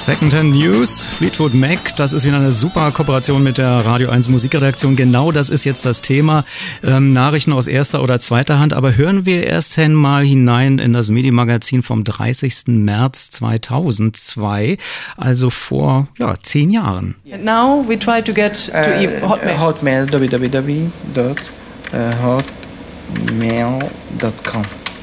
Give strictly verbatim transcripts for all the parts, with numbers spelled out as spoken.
Secondhand News, Fleetwood Mac, das ist wieder eine super Kooperation mit der Radio eins Musikredaktion. Genau das ist jetzt das Thema, ähm, Nachrichten aus erster oder zweiter Hand. Aber hören wir erst einmal hinein in das Medienmagazin vom dreißigsten März zweitausendzwei, also vor ja, zehn Jahren. And now we try to get to uh, Hotmail. Hotmail, w w w dot hotmail dot com.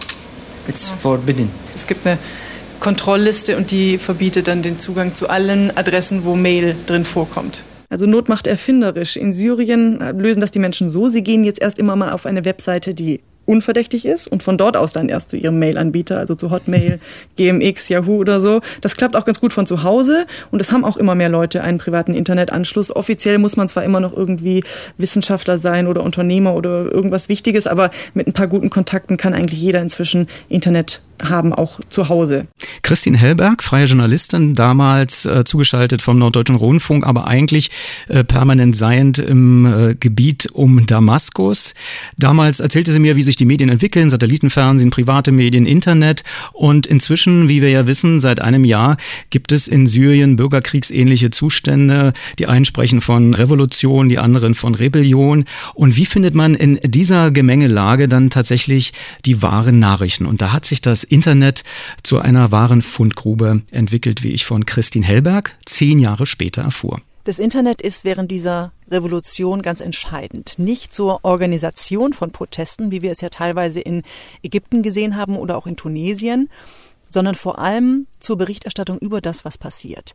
It's forbidden. Es gibt eine Kontrollliste und die verbietet dann den Zugang zu allen Adressen, wo Mail drin vorkommt. Also Not macht erfinderisch. In Syrien lösen das die Menschen so, sie gehen jetzt erst immer mal auf eine Webseite, die unverdächtig ist und von dort aus dann erst zu ihrem Mail-Anbieter, also zu Hotmail, G M X, Yahoo oder so. Das klappt auch ganz gut von zu Hause und es haben auch immer mehr Leute einen privaten Internetanschluss. Offiziell muss man zwar immer noch irgendwie Wissenschaftler sein oder Unternehmer oder irgendwas Wichtiges, aber mit ein paar guten Kontakten kann eigentlich jeder inzwischen Internet haben, auch zu Hause. Christine Hellberg, freie Journalistin, damals äh, zugeschaltet vom Norddeutschen Rundfunk, aber eigentlich äh, permanent seiend im äh, Gebiet um Damaskus. Damals erzählte sie mir, wie sich die Medien entwickeln, Satellitenfernsehen, private Medien, Internet und inzwischen, wie wir ja wissen, seit einem Jahr gibt es in Syrien bürgerkriegsähnliche Zustände. Die einen sprechen von Revolution, die anderen von Rebellion. Und wie findet man in dieser Gemengelage dann tatsächlich die wahren Nachrichten? Und da hat sich das Internet zu einer wahren Fundgrube entwickelt, wie ich von Christine Hellberg zehn Jahre später erfuhr. Das Internet ist während dieser Revolution ganz entscheidend. Nicht zur Organisation von Protesten, wie wir es ja teilweise in Ägypten gesehen haben oder auch in Tunesien, sondern vor allem zur Berichterstattung über das, was passiert.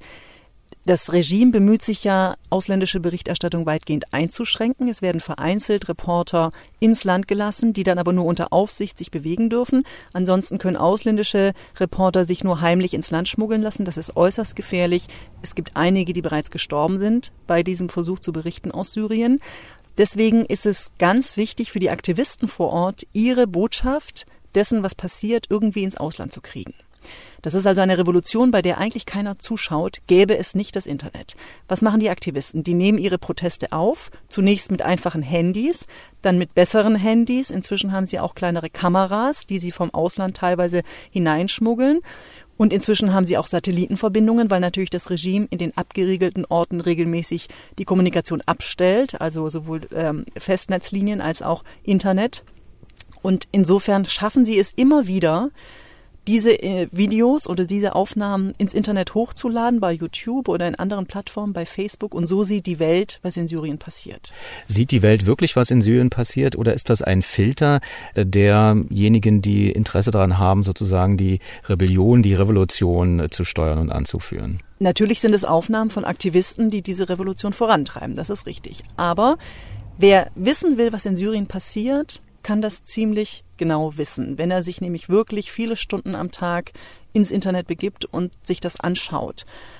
Das Regime bemüht sich ja, ausländische Berichterstattung weitgehend einzuschränken. Es werden vereinzelt Reporter ins Land gelassen, die dann aber nur unter Aufsicht sich bewegen dürfen. Ansonsten können ausländische Reporter sich nur heimlich ins Land schmuggeln lassen. Das ist äußerst gefährlich. Es gibt einige, die bereits gestorben sind bei diesem Versuch zu berichten aus Syrien. Deswegen ist es ganz wichtig für die Aktivisten vor Ort, ihre Botschaft dessen, was passiert, irgendwie ins Ausland zu kriegen. Das ist also eine Revolution, bei der eigentlich keiner zuschaut, gäbe es nicht das Internet. Was machen die Aktivisten? Die nehmen ihre Proteste auf, zunächst mit einfachen Handys, dann mit besseren Handys. Inzwischen haben sie auch kleinere Kameras, die sie vom Ausland teilweise hineinschmuggeln. Und inzwischen haben sie auch Satellitenverbindungen, weil natürlich das Regime in den abgeriegelten Orten regelmäßig die Kommunikation abstellt, also sowohl ähm, Festnetzlinien als auch Internet. Und insofern schaffen sie es immer wieder, diese äh, Videos oder diese Aufnahmen ins Internet hochzuladen, bei YouTube oder in anderen Plattformen, bei Facebook. Und so sieht die Welt, was in Syrien passiert. Sieht die Welt wirklich, was in Syrien passiert? Oder ist das ein Filter äh, derjenigen, die Interesse daran haben, sozusagen die Rebellion, die Revolution äh, zu steuern und anzuführen? Natürlich sind es Aufnahmen von Aktivisten, die diese Revolution vorantreiben. Das ist richtig. Aber wer wissen will, was in Syrien passiert, kann das ziemlich genau wissen, wenn er sich nämlich wirklich viele Stunden am Tag ins Internet begibt und sich das anschaut.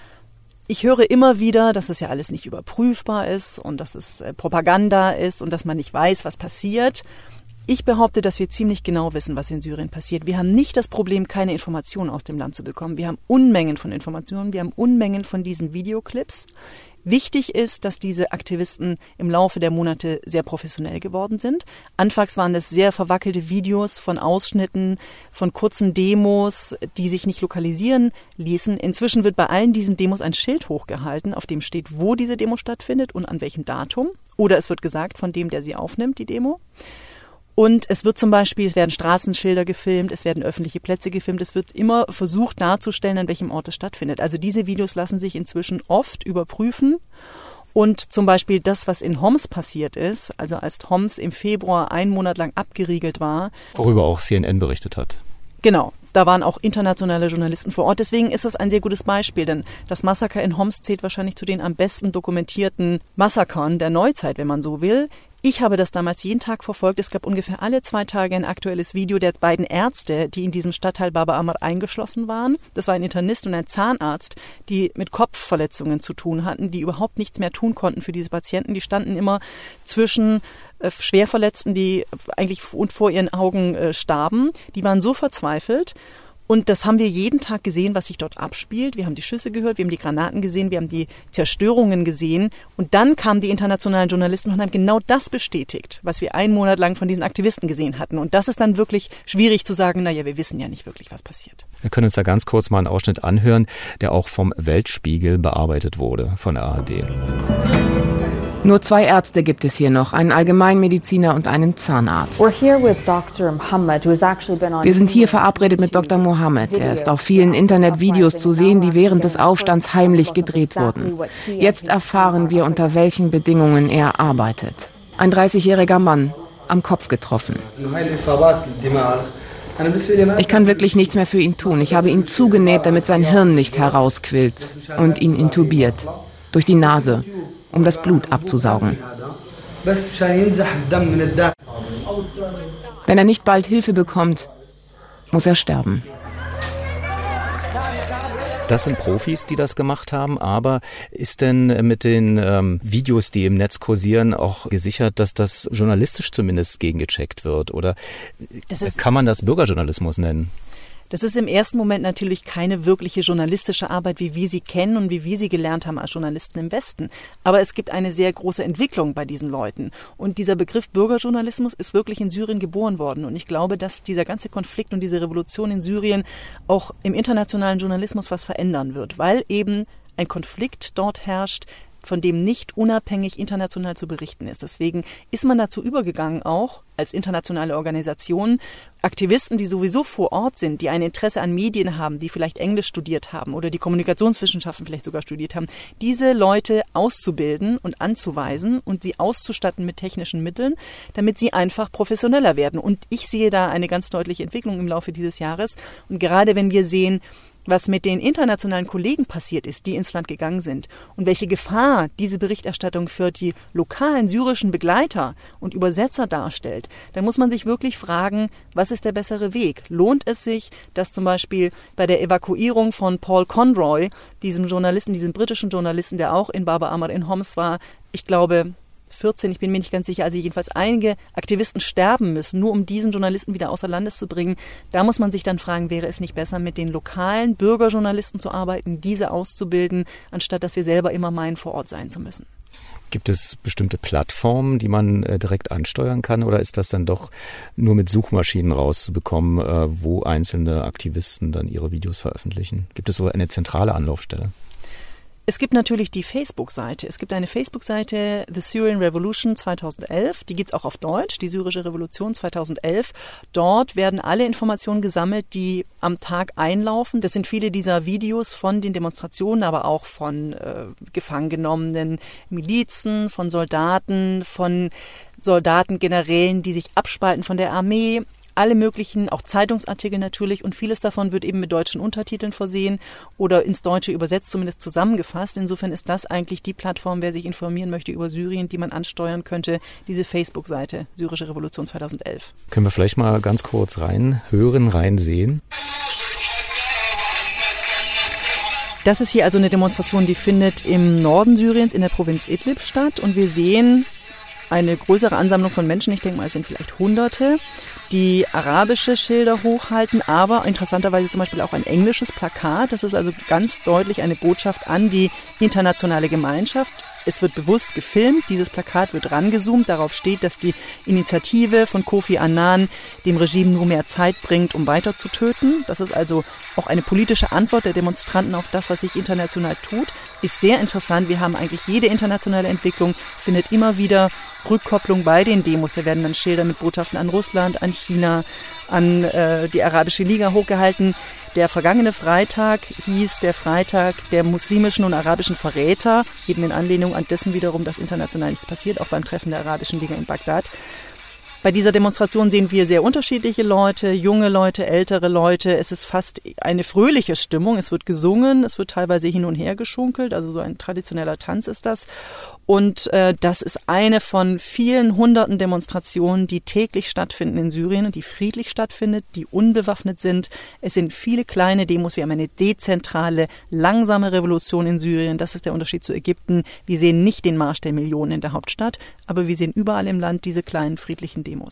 Ich höre immer wieder, dass es ja alles nicht überprüfbar ist und dass es Propaganda ist und dass man nicht weiß, was passiert. Ich behaupte, dass wir ziemlich genau wissen, was in Syrien passiert. Wir haben nicht das Problem, keine Informationen aus dem Land zu bekommen. Wir haben Unmengen von Informationen, wir haben Unmengen von diesen Videoclips. Wichtig ist, dass diese Aktivisten im Laufe der Monate sehr professionell geworden sind. Anfangs waren es sehr verwackelte Videos von Ausschnitten, von kurzen Demos, die sich nicht lokalisieren ließen. Inzwischen wird bei allen diesen Demos ein Schild hochgehalten, auf dem steht, wo diese Demo stattfindet und an welchem Datum. Oder es wird gesagt von dem, der sie aufnimmt, die Demo. Und es wird zum Beispiel, es werden Straßenschilder gefilmt, es werden öffentliche Plätze gefilmt, es wird immer versucht darzustellen, an welchem Ort es stattfindet. Also diese Videos lassen sich inzwischen oft überprüfen. Und zum Beispiel das, was in Homs passiert ist, also als Homs im Februar einen Monat lang abgeriegelt war. Worüber auch C N N berichtet hat. Genau, da waren auch internationale Journalisten vor Ort. Deswegen ist es ein sehr gutes Beispiel, denn das Massaker in Homs zählt wahrscheinlich zu den am besten dokumentierten Massakern der Neuzeit, wenn man so will. Ich habe das damals jeden Tag verfolgt. Es gab ungefähr alle zwei Tage ein aktuelles Video der beiden Ärzte, die in diesem Stadtteil Baba Amr eingeschlossen waren. Das war ein Internist und ein Zahnarzt, die mit Kopfverletzungen zu tun hatten, die überhaupt nichts mehr tun konnten für diese Patienten. Die standen immer zwischen äh, Schwerverletzten, die eigentlich vor ihren Augen äh, starben. Die waren so verzweifelt. Und das haben wir jeden Tag gesehen, was sich dort abspielt. Wir haben die Schüsse gehört, wir haben die Granaten gesehen, wir haben die Zerstörungen gesehen. Und dann kamen die internationalen Journalisten und haben genau das bestätigt, was wir einen Monat lang von diesen Aktivisten gesehen hatten. Und das ist dann wirklich schwierig zu sagen, naja, wir wissen ja nicht wirklich, was passiert. Wir können uns da ganz kurz mal einen Ausschnitt anhören, der auch vom Weltspiegel bearbeitet wurde, von der A R D. Nur zwei Ärzte gibt es hier noch, einen Allgemeinmediziner und einen Zahnarzt. Wir sind hier verabredet mit Doktor Mohammed. Er ist auf vielen Internetvideos zu sehen, die während des Aufstands heimlich gedreht wurden. Jetzt erfahren wir, unter welchen Bedingungen er arbeitet. Ein dreißigjähriger Mann, am Kopf getroffen. Ich kann wirklich nichts mehr für ihn tun. Ich habe ihn zugenäht, damit sein Hirn nicht herausquillt, und ihn intubiert. Durch die Nase, um das Blut abzusaugen. Wenn er nicht bald Hilfe bekommt, muss er sterben. Das sind Profis, die das gemacht haben, aber ist denn mit den ähm, Videos, die im Netz kursieren, auch gesichert, dass das journalistisch zumindest gegengecheckt wird? Oder kann man das Bürgerjournalismus nennen? Das ist im ersten Moment natürlich keine wirkliche journalistische Arbeit, wie wir sie kennen und wie wir sie gelernt haben als Journalisten im Westen. Aber es gibt eine sehr große Entwicklung bei diesen Leuten. Und dieser Begriff Bürgerjournalismus ist wirklich in Syrien geboren worden. Und ich glaube, dass dieser ganze Konflikt und diese Revolution in Syrien auch im internationalen Journalismus was verändern wird, weil eben ein Konflikt dort herrscht, von dem nicht unabhängig international zu berichten ist. Deswegen ist man dazu übergegangen, auch als internationale Organisation, Aktivisten, die sowieso vor Ort sind, die ein Interesse an Medien haben, die vielleicht Englisch studiert haben oder die Kommunikationswissenschaften vielleicht sogar studiert haben, diese Leute auszubilden und anzuweisen und sie auszustatten mit technischen Mitteln, damit sie einfach professioneller werden. Und ich sehe da eine ganz deutliche Entwicklung im Laufe dieses Jahres. Und gerade wenn wir sehen, was mit den internationalen Kollegen passiert ist, die ins Land gegangen sind und welche Gefahr diese Berichterstattung für die lokalen syrischen Begleiter und Übersetzer darstellt, dann muss man sich wirklich fragen, was ist der bessere Weg? Lohnt es sich, dass zum Beispiel bei der Evakuierung von Paul Conroy, diesem Journalisten, diesem britischen Journalisten, der auch in Bab el-Amr in Homs war, ich glaube vierzehn, ich bin mir nicht ganz sicher, also jedenfalls einige Aktivisten sterben müssen, nur um diesen Journalisten wieder außer Landes zu bringen. Da muss man sich dann fragen, wäre es nicht besser, mit den lokalen Bürgerjournalisten zu arbeiten, diese auszubilden, anstatt dass wir selber immer meinen, vor Ort sein zu müssen. Gibt es bestimmte Plattformen, die man äh, direkt ansteuern kann, oder ist das dann doch nur mit Suchmaschinen rauszubekommen, äh, wo einzelne Aktivisten dann ihre Videos veröffentlichen? Gibt es so eine zentrale Anlaufstelle? Es gibt natürlich die Facebook-Seite. Es gibt eine Facebook-Seite, The Syrian Revolution zweitausendelf. Die gibt's auch auf Deutsch, die syrische Revolution zweitausendelf. Dort werden alle Informationen gesammelt, die am Tag einlaufen. Das sind viele dieser Videos von den Demonstrationen, aber auch von äh, gefangen genommenen Milizen, von Soldaten, von Soldatengenerälen, die sich abspalten von der Armee. Alle möglichen, auch Zeitungsartikel natürlich, und vieles davon wird eben mit deutschen Untertiteln versehen oder ins Deutsche übersetzt, zumindest zusammengefasst. Insofern ist das eigentlich die Plattform, wer sich informieren möchte über Syrien, die man ansteuern könnte, diese Facebook-Seite, Syrische Revolution zweitausendelf. Können wir vielleicht mal ganz kurz reinhören, reinsehen? Das ist hier also eine Demonstration, die findet im Norden Syriens in der Provinz Idlib statt, und wir sehen eine größere Ansammlung von Menschen, ich denke mal, es sind vielleicht Hunderte, die arabische Schilder hochhalten, aber interessanterweise zum Beispiel auch ein englisches Plakat. Das ist also ganz deutlich eine Botschaft an die internationale Gemeinschaft. Es wird bewusst gefilmt, dieses Plakat wird rangezoomt, darauf steht, dass die Initiative von Kofi Annan dem Regime nur mehr Zeit bringt, um weiter zu töten. Das ist also auch eine politische Antwort der Demonstranten auf das, was sich international tut. Ist sehr interessant. Wir haben eigentlich jede internationale Entwicklung, findet immer wieder Rückkopplung bei den Demos. Da werden dann Schilder mit Botschaften an Russland, an China, an äh, die Arabische Liga hochgehalten. Der vergangene Freitag hieß der Freitag der muslimischen und arabischen Verräter, eben in Anlehnung an dessen wiederum, dass international nichts passiert, auch beim Treffen der Arabischen Liga in Bagdad. Bei dieser Demonstration sehen wir sehr unterschiedliche Leute, junge Leute, ältere Leute. Es ist fast eine fröhliche Stimmung. Es wird gesungen, es wird teilweise hin und her geschunkelt, also so ein traditioneller Tanz ist das. Und äh, das ist eine von vielen hunderten Demonstrationen, die täglich stattfinden in Syrien und die friedlich stattfindet, die unbewaffnet sind. Es sind viele kleine Demos. Wir haben eine dezentrale, langsame Revolution in Syrien. Das ist der Unterschied zu Ägypten. Wir sehen nicht den Marsch der Millionen in der Hauptstadt, aber wir sehen überall im Land diese kleinen friedlichen Demos.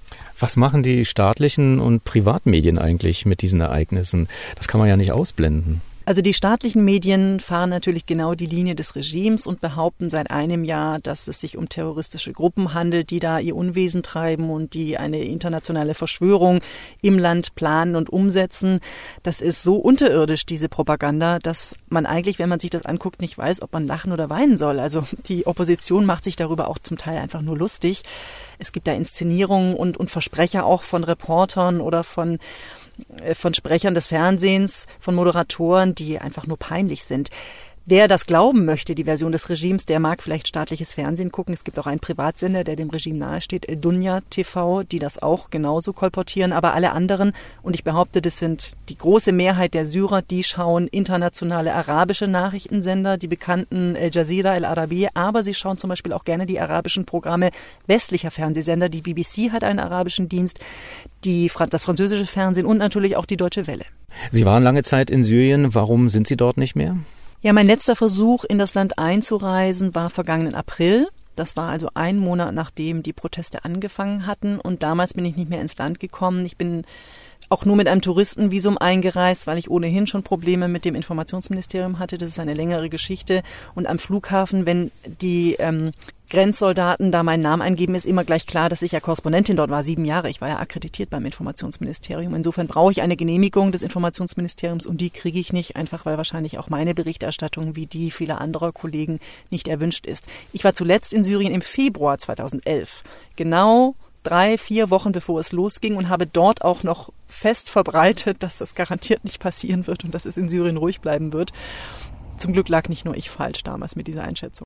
Was machen die staatlichen und Privatmedien eigentlich mit diesen Ereignissen? Das kann man ja nicht ausblenden. Also die staatlichen Medien fahren natürlich genau die Linie des Regimes und behaupten seit einem Jahr, dass es sich um terroristische Gruppen handelt, die da ihr Unwesen treiben und die eine internationale Verschwörung im Land planen und umsetzen. Das ist so unterirdisch, diese Propaganda, dass man eigentlich, wenn man sich das anguckt, nicht weiß, ob man lachen oder weinen soll. Also die Opposition macht sich darüber auch zum Teil einfach nur lustig. Es gibt da Inszenierungen und, und Versprecher auch von Reportern oder von von Sprechern des Fernsehens, von Moderatoren, die einfach nur peinlich sind. Wer das glauben möchte, die Version des Regimes, der mag vielleicht staatliches Fernsehen gucken. Es gibt auch einen Privatsender, der dem Regime nahesteht, El Dunya T V, die das auch genauso kolportieren. Aber alle anderen, und ich behaupte, das sind die große Mehrheit der Syrer, die schauen internationale arabische Nachrichtensender, die bekannten Al Jazeera, Al Arabiya, aber sie schauen zum Beispiel auch gerne die arabischen Programme westlicher Fernsehsender. Die B B C hat einen arabischen Dienst, die, das französische Fernsehen und natürlich auch die Deutsche Welle. Sie waren lange Zeit in Syrien. Warum sind Sie dort nicht mehr? Ja, mein letzter Versuch, in das Land einzureisen, war vergangenen April. Das war also ein Monat, nachdem die Proteste angefangen hatten. Und damals bin ich nicht mehr ins Land gekommen. Ich bin auch nur mit einem Touristenvisum eingereist, weil ich ohnehin schon Probleme mit dem Informationsministerium hatte. Das ist eine längere Geschichte. Und am Flughafen, wenn die ähm, Grenzsoldaten da meinen Namen eingeben, ist immer gleich klar, dass ich ja Korrespondentin dort war, sieben Jahre. Ich war ja akkreditiert beim Informationsministerium. Insofern brauche ich eine Genehmigung des Informationsministeriums und die kriege ich nicht, einfach weil wahrscheinlich auch meine Berichterstattung wie die vieler anderer Kollegen nicht erwünscht ist. Ich war zuletzt in Syrien im Februar zweitausendelf, genau drei, vier Wochen bevor es losging und habe dort auch noch fest verbreitet, dass das garantiert nicht passieren wird und dass es in Syrien ruhig bleiben wird. Zum Glück lag nicht nur ich falsch damals mit dieser Einschätzung.